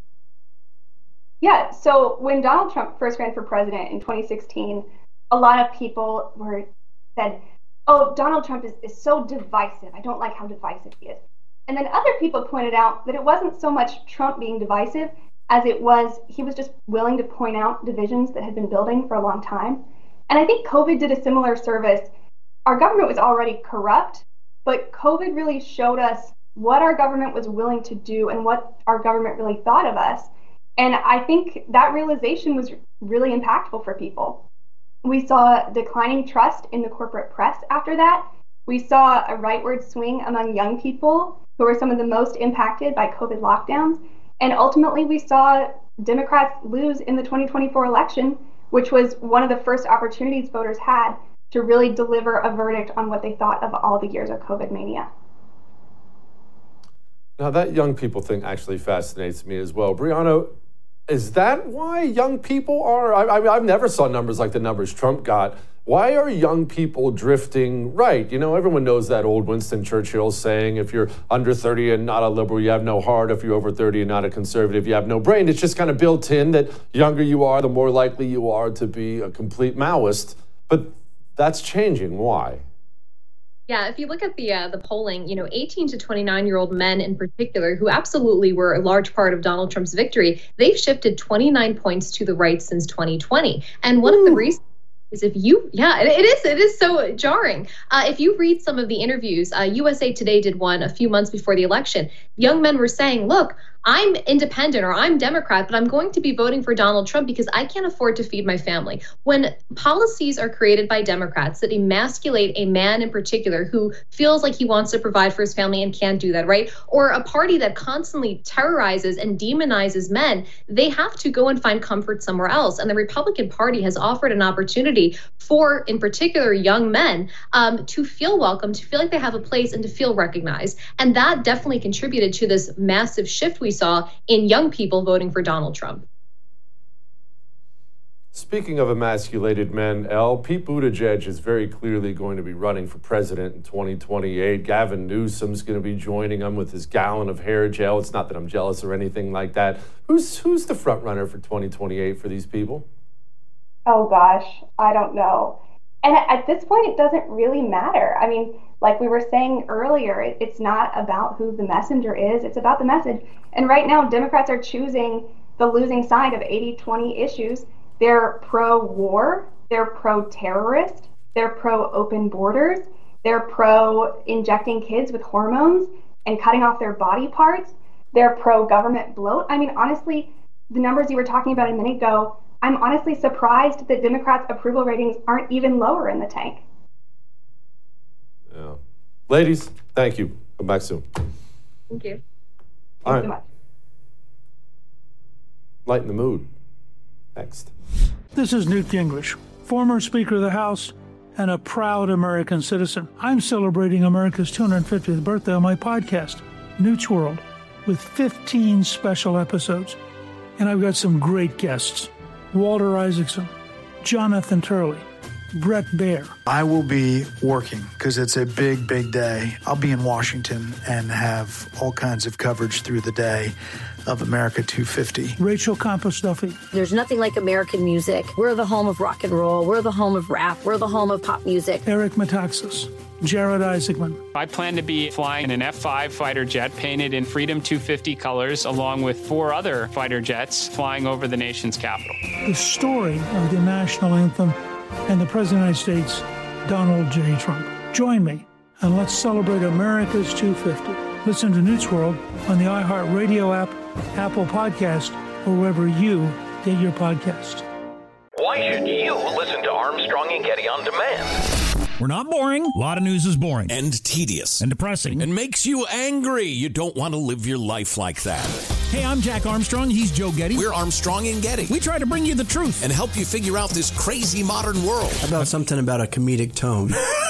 Yeah, so when Donald Trump first ran for president in 2016, a lot of people said, oh, Donald Trump is so divisive. I don't like how divisive he is. And then other people pointed out that it wasn't so much Trump being divisive as it was he was just willing to point out divisions that had been building for a long time. And I think COVID did a similar service. Our government was already corrupt, but COVID really showed us what our government was willing to do and what our government really thought of us. And I think that realization was really impactful for people. We saw declining trust in the corporate press after that. We saw a rightward swing among young people who were some of the most impacted by COVID lockdowns. And ultimately, we saw Democrats lose in the 2024 election, which was one of the first opportunities voters had to really deliver a verdict on what they thought of all the years of COVID mania. Now, that young people thing actually fascinates me as well. Brianna, is that why young people are? I've never saw numbers like the numbers Trump got. Why are young people drifting right? You know, everyone knows that old Winston Churchill saying, if you're under 30 and not a liberal, you have no heart. If you're over 30 and not a conservative, you have no brain. It's just kind of built in that younger you are, the more likely you are to be a complete Maoist. But that's changing. Why? Yeah, if you look at the polling, 18 to 29-year-old men in particular, who absolutely were a large part of Donald Trump's victory, they've shifted 29 points to the right since 2020. And one of the reasons is it is so jarring. If you read some of the interviews, USA Today did one a few months before the election. Young men were saying, look, I'm independent or I'm Democrat, but I'm going to be voting for Donald Trump because I can't afford to feed my family. When policies are created by Democrats that emasculate a man in particular who feels like he wants to provide for his family and can't do that, right? Or a party that constantly terrorizes and demonizes men, they have to go and find comfort somewhere else. And the Republican Party has offered an opportunity for, in particular, young men to feel welcome, to feel like they have a place and to feel recognized. And that definitely contributed to this massive shift we saw in young people voting for Donald Trump. Speaking of emasculated men, Elle, Pete Buttigieg is very clearly going to be running for president in 2028. Gavin Newsom's going to be joining him with his gallon of hair gel. It's not that I'm jealous or anything like that. Who's the front runner for 2028 for these people? Oh gosh, I don't know. And at this point, it doesn't really matter. I mean, like we were saying earlier, it's not about who the messenger is, it's about the message. And right now, Democrats are choosing the losing side of 80-20 issues. They're pro-war, they're pro-terrorist, they're pro-open borders, they're pro-injecting kids with hormones and cutting off their body parts, they're pro-government bloat. I mean, honestly, the numbers you were talking about a minute ago, I'm honestly surprised that Democrats' approval ratings aren't even lower in the tank. Yeah. Ladies, thank you. Come back soon. Thank you. All right. Thanks so much. Lighten the mood. Next. This is Newt Gingrich, former Speaker of the House and a proud American citizen. I'm celebrating America's 250th birthday on my podcast, Newt's World, with 15 special episodes. And I've got some great guests. Walter Isaacson, Jonathan Turley, Brett Baer. I will be working because it's a big, big day. I'll be in Washington and have all kinds of coverage through the day of America 250. Rachel Campos Duffy. There's nothing like American music. We're the home of rock and roll. We're the home of rap. We're the home of pop music. Eric Metaxas. Jared Isaacman. I plan to be flying an F-5 fighter jet painted in Freedom 250 colors, along with 4 other fighter jets flying over the nation's capital. The story of the national anthem and the President of the United States, Donald J. Trump. Join me and let's celebrate America's 250. Listen to Newt's World on the iHeartRadio app, Apple Podcast, or wherever you get your podcast. Why should you listen to Armstrong and Getty on demand? We're not boring. A lot of news is boring. And tedious. And depressing. And makes you angry. You don't want to live your life like that. Hey, I'm Jack Armstrong. He's Joe Getty. We're Armstrong and Getty. We try to bring you the truth. And help you figure out this crazy modern world. How about something about a comedic tone?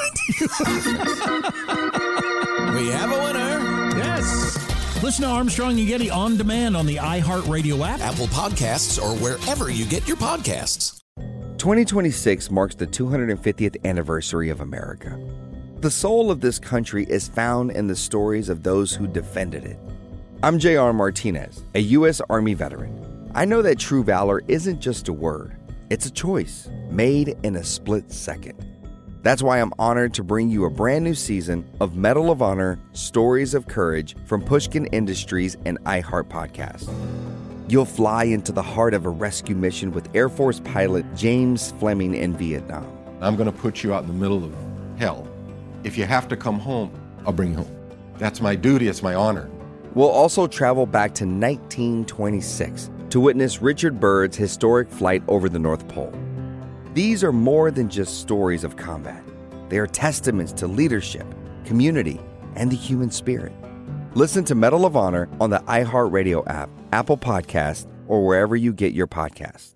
We have a winner. Yes. Listen to Armstrong and Getty on demand on the iHeartRadio app, Apple Podcasts, or wherever you get your podcasts. 2026 marks the 250th anniversary of America. The soul of this country is found in the stories of those who defended it. I'm J.R. Martinez, a U.S. Army veteran. I know that true valor isn't just a word. It's a choice made in a split second. That's why I'm honored to bring you a brand new season of Medal of Honor Stories of Courage from Pushkin Industries and iHeart Podcast. You'll fly into the heart of a rescue mission with Air Force pilot James Fleming in Vietnam. I'm going to put you out in the middle of hell. If you have to come home, I'll bring you home. That's my duty. It's my honor. We'll also travel back to 1926 to witness Richard Byrd's historic flight over the North Pole. These are more than just stories of combat. They are testaments to leadership, community, and the human spirit. Listen to Medal of Honor on the iHeartRadio app, Apple Podcast, or wherever you get your podcasts.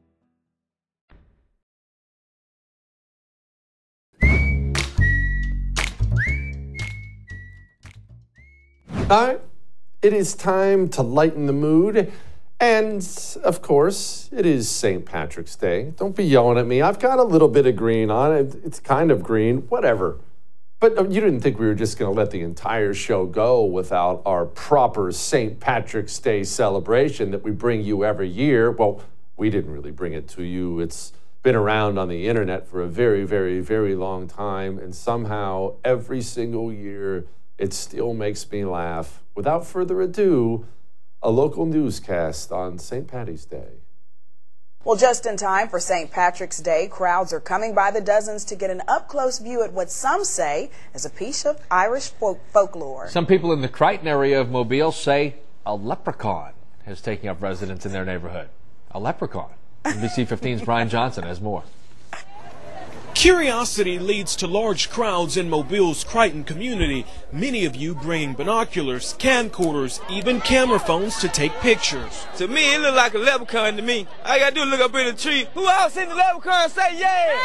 All right, it is time to lighten the mood. And, of course, it is St. Patrick's Day. Don't be yelling at me. I've got a little bit of green on it. It's kind of green, whatever. But you didn't think we were just going to let the entire show go without our proper St. Patrick's Day celebration that we bring you every year. Well, we didn't really bring it to you. It's been around on the internet for a very, very, very long time. And somehow, every single year, it still makes me laugh. Without further ado, a local newscast on St. Patty's Day. Well, just in time for St. Patrick's Day, crowds are coming by the dozens to get an up-close view at what some say is a piece of Irish folklore. Some people in the Crichton area of Mobile say a leprechaun is taking up residence in their neighborhood. A leprechaun. NBC 15's Brian Johnson has more. Curiosity leads to large crowds in Mobile's Crichton community, many of you bringing binoculars, camcorders, even camera phones to take pictures. To me, it look like a leprechaun to me. All I gotta do is look up in the tree. Who else seen the leprechaun say yeah?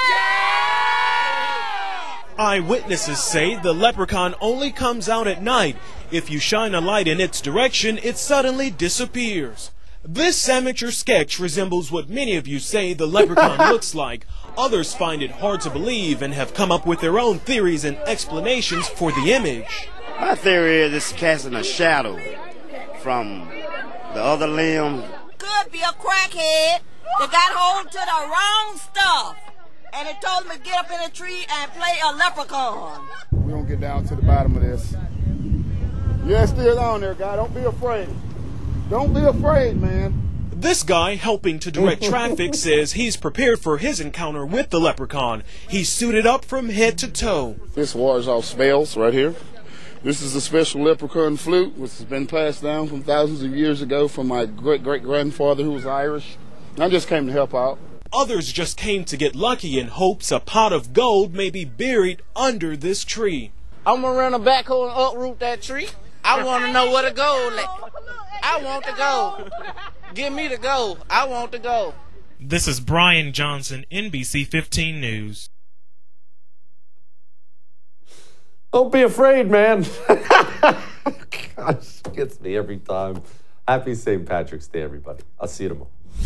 Eyewitnesses say the leprechaun only comes out at night. If you shine a light in its direction, it suddenly disappears. This amateur sketch resembles what many of you say the leprechaun looks like. Others find it hard to believe and have come up with their own theories and explanations for the image. My theory is it's casting a shadow from the other limb. Could be a crackhead that got hold to the wrong stuff, and it told him to get up in a tree and play a leprechaun. We're going to get down to the bottom of this. Yeah, it's still on there, guy. Don't be afraid. Don't be afraid, man. This guy helping to direct traffic says he's prepared for his encounter with the leprechaun. He's suited up from head to toe. This wars off spells right here. This is a special leprechaun flute, which has been passed down from thousands of years ago from my great-great-grandfather who was Irish. I just came to help out. Others just came to get lucky in hopes a pot of gold may be buried under this tree. I'm going to run a backhoe and uproot that tree. I want to know where the gold is. I want the gold. Give me the gold. I want the gold. This is Brian Johnson, NBC 15 News. Don't be afraid, man. Gosh, gets me every time. Happy St. Patrick's Day, everybody. I'll see you tomorrow.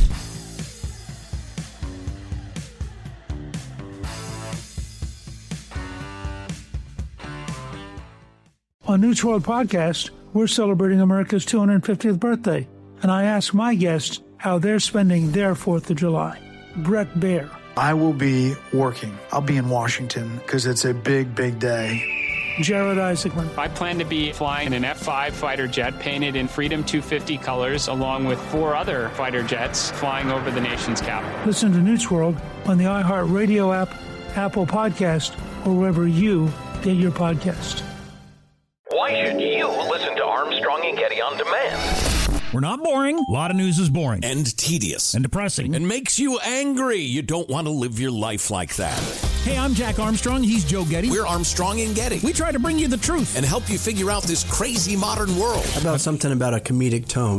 On Newt's World Podcast, we're celebrating America's 250th birthday, and I ask my guests how they're spending their 4th of July. Brett Baer. I will be working. I'll be in Washington because it's a big, big day. Jared Isaacman. I plan to be flying an F-5 fighter jet painted in Freedom 250 colors, along with 4 other fighter jets flying over the nation's capital. Listen to Newt's World on the iHeartRadio app, Apple Podcast, or wherever you get your podcast. Why should you listen to Armstrong and Getty On Demand? We're not boring. A lot of news is boring. And tedious. And depressing. And makes you angry. You don't want to live your life like that. Hey, I'm Jack Armstrong. He's Joe Getty. We're Armstrong and Getty. We try to bring you the truth. And help you figure out this crazy modern world. How about something about a comedic tone?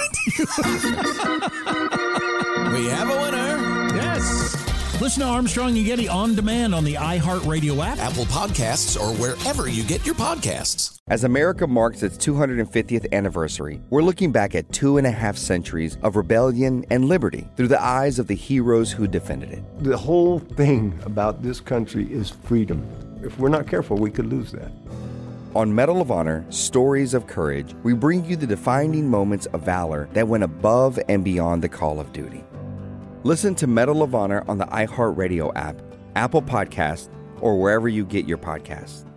We have a winner. Yes. Listen to Armstrong and Getty On Demand on the iHeartRadio app, Apple Podcasts, or wherever you get your podcasts. As America marks its 250th anniversary, we're looking back at 2.5 centuries of rebellion and liberty through the eyes of the heroes who defended it. The whole thing about this country is freedom. If we're not careful, we could lose that. On Medal of Honor, Stories of Courage, we bring you the defining moments of valor that went above and beyond the call of duty. Listen to Medal of Honor on the iHeartRadio app, Apple Podcasts, or wherever you get your podcasts.